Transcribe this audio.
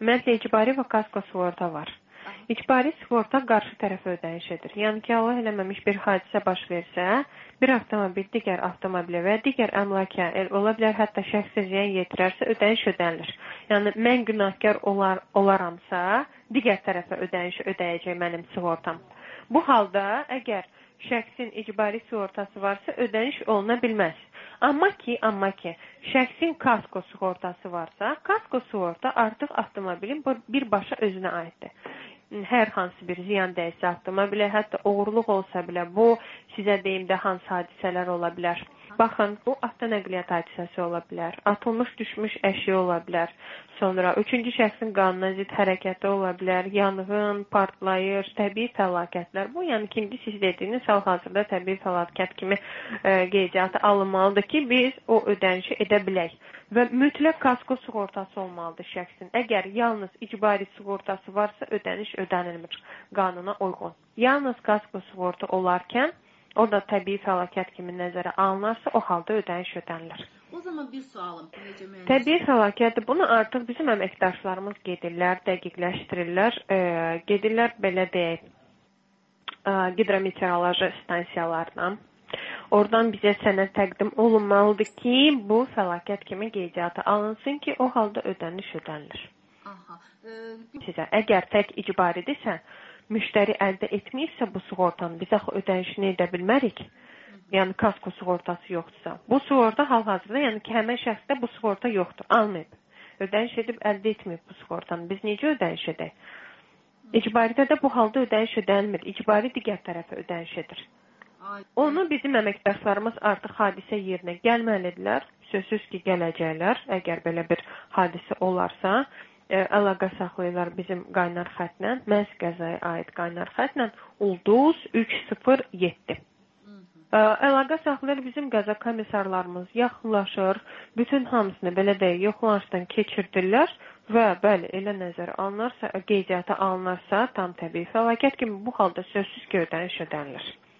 Ümumiyyətlə icbari və kasko sığorta var. İcbari sığorta qarşı tərəfə ödəniş edir. Yəni ki, Allah eləməmiş bir hadisə baş versə, bir avtomobil digər avtomobilə və digər əmlaka, ola bilər hətta şəxsə ziyan yetirərsə ödəniş ödənilir. Yəni mən günahkar olaramsa, digər tərəfə ödəniş ödəyəcək mənim sığortam. Bu halda əgər şəxsin icbari sığortası varsa ödəniş oluna bilməz. Amma ki, şəxsin kasko sığortası varsa, kasko sığorta artıq avtomobilin birbaşa özünə aiddir. Hər hansı bir ziyan dəysə avtomobilə, hətta oğurluq olsa belə, bu sizə deyim də hansı hadisələr ola bilər. Baxın, bu avtonəqliyyat hadisəsi ola bilər, atılmış düşmüş əşya ola bilər, sonra üçüncü şəxsin qanuna zidd hərəkəti ola bilər, yanğın, partlayış, təbii fəlakətlər. Bu, yəni ki, siz dediyiniz hal-hazırda təbii fəlakət kimi qeydiyyata alınmalıdır ki, biz o ödənişi edə bilək. Və mütləq kasko sığortası olmalıdır şəxsin. Əgər yalnız icbari sığortası varsa, ödəniş ödənilmir qanuna uyğun. Yalnız kasko sığorta olarkən, orada təbii fəlakət kimi nəzərə alınarsa, o halda ödəniş ödənilir. O zaman bir sualım. Təbii fəlakət, bunu artıq bizim əməkdaşlarımız gedirlər, dəqiqləşdirirlər, gedirlər belə deyək, hidrometeoroloji stansiyalarına. Oradan bizə sənəd təqdim olunmalıdır ki, bu fəlakət kimi qeydiyyata alınsın ki, o halda ödəniş ödənilir. Sizə, əgər tək icbaridirsə, müştəri əldə etməyibsə bu sığortanı, biz axı ödənişini edə bilmərik. Yəni, kasko sığortası yoxdursa. Bu sığorta hal-hazırda, yəni ki, həmən şəxsdə bu sığorta yoxdur, almayıb. Ödəniş edib əldə etməyib bu sığortanı. Biz necə ödəniş edək? İcbaridə də bu halda ödəniş ödənilmir. İcbari digər tərəfə ödəniş edir. Onu bizim əməkdaşlarımız artıq hadisə yerinə gəlməlidirlər. Sözsüz ki, gələcəklər. Əgər belə bir hadisə olarsa, əlaqə saxlayırlar bizim qaynar xətlə, məhz qəzaya aid qaynar xətlə ulduz 307. Əlaqə saxlayır bizim qəza komissarlarımız, yaxınlaşır, bütün hamısını belə deyək, yoxlanışdan keçirdirlər və bəli, elə nəzərə alınarsa, qeydiyyata alınarsa, tam təbii fəlakət kimi bu halda sözsüz ki, ödəniş ödənilir.